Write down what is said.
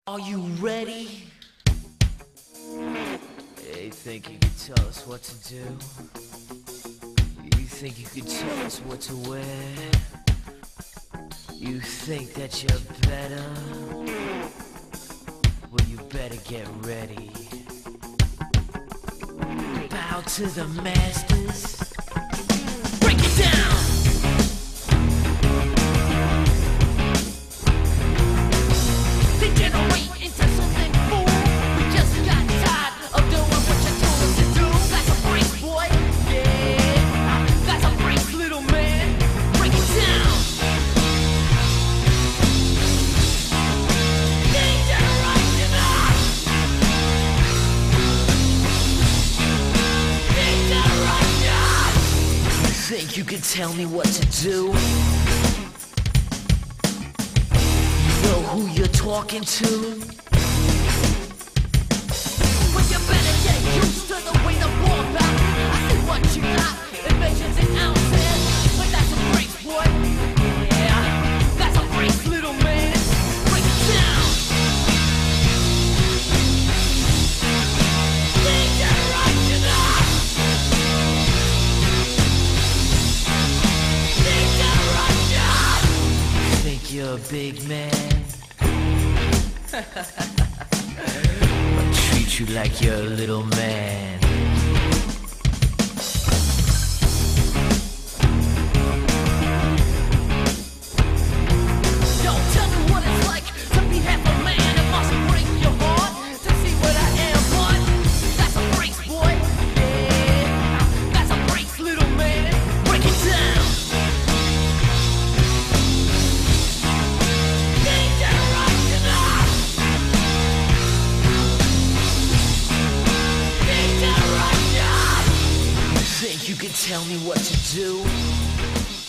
Are you ready? You think you could tell us what to do? You think you could tell us what to wear? You think that you're better? Well, you better get ready. Bow to the masters. Break it down! Think you could tell me what to do? You know who you're talking to? Well, you better get used to the way the war back. I see what you got, invasions and ounces. But that's a brace, boy. Yeah, that's a brace, little man. Break it down. You're a big man. I'll treat you like you're a little man. Don't tell me what it's like to be half a man. It must break your heart to see what I am, but that's a brace, boy. Yeah, that's a brace, little man. Break it down. You can tell me what to do.